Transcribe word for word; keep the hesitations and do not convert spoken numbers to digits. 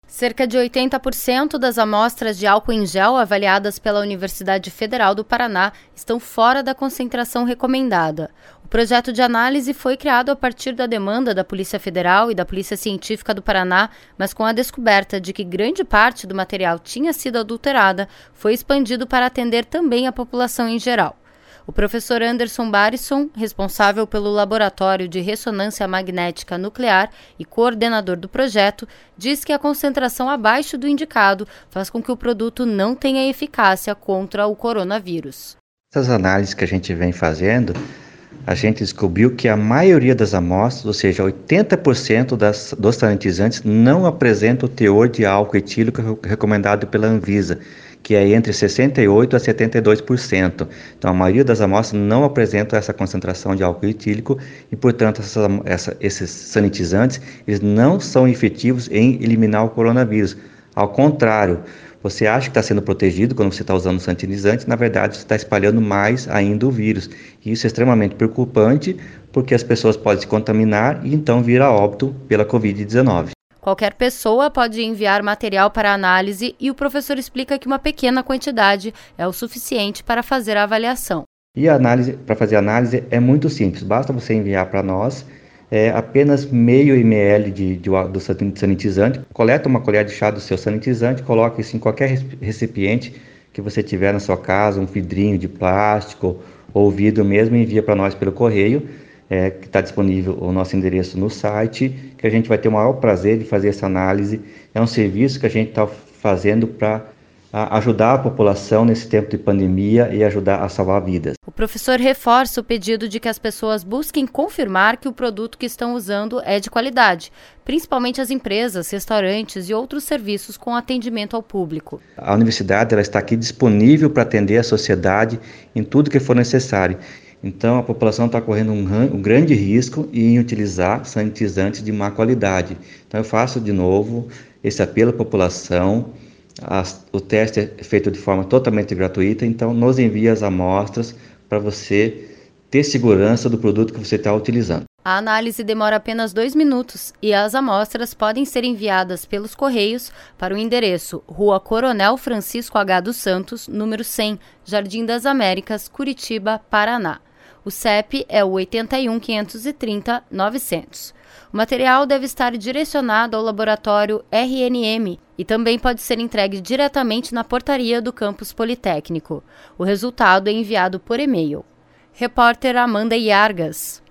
Cerca de oitenta por cento das amostras de álcool em gel avaliadas pela Universidade Federal do Paraná estão fora da concentração recomendada. O projeto de análise foi criado a partir da demanda da Polícia Federal e da Polícia Científica do Paraná, mas com a descoberta de que grande parte do material tinha sido adulterada, foi expandido para atender também a população em geral. O professor Anderson Barisson, responsável pelo Laboratório de Ressonância Magnética Nuclear e coordenador do projeto, diz que a concentração abaixo do indicado faz com que o produto não tenha eficácia contra o coronavírus. Essas análises que a gente vem fazendo, a gente descobriu que a maioria das amostras, ou seja, oitenta por cento das, dos sanitizantes, não apresenta o teor de álcool etílico recomendado pela Anvisa, que é entre sessenta e oito por cento a setenta e dois por cento. Então, a maioria das amostras não apresentam essa concentração de álcool etílico e, portanto, essa, essa, esses sanitizantes eles não são efetivos em eliminar o coronavírus. Ao contrário, você acha que está sendo protegido quando você está usando o sanitizante, na verdade, você está espalhando mais ainda o vírus. E isso é extremamente preocupante, porque as pessoas podem se contaminar e então vir a óbito pela covid dezenove. Qualquer pessoa pode enviar material para análise e o professor explica que uma pequena quantidade é o suficiente para fazer a avaliação. E a análise, para fazer a análise é muito simples, basta você enviar para nós é, apenas meio ml de, de, do sanitizante, coleta uma colher de chá do seu sanitizante, coloque isso em qualquer recipiente que você tiver na sua casa, um vidrinho de plástico ou vidro mesmo, e envia para nós pelo correio. É, que está disponível o nosso endereço no site, que a gente vai ter o maior prazer de fazer essa análise. É um serviço que a gente está fazendo para ajudar a população nesse tempo de pandemia e ajudar a salvar vidas. O professor reforça o pedido de que as pessoas busquem confirmar que o produto que estão usando é de qualidade, principalmente as empresas, restaurantes e outros serviços com atendimento ao público. A universidade ela está aqui disponível para atender a sociedade em tudo que for necessário. Então, a população está correndo um, um grande risco em utilizar sanitizantes de má qualidade. Então, eu faço de novo esse apelo à população. As, o teste é feito de forma totalmente gratuita, então nos envie as amostras para você ter segurança do produto que você está utilizando. A análise demora apenas dois minutos e as amostras podem ser enviadas pelos Correios para o endereço Rua Coronel Francisco H. dos Santos, número cem, Jardim das Américas, Curitiba, Paraná. O C E P é o oito um, quinhentos e trinta, novecentos. O material deve estar direcionado ao laboratório R N M e também pode ser entregue diretamente na portaria do campus Politécnico. O resultado é enviado por e-mail. Repórter Amanda Iargas.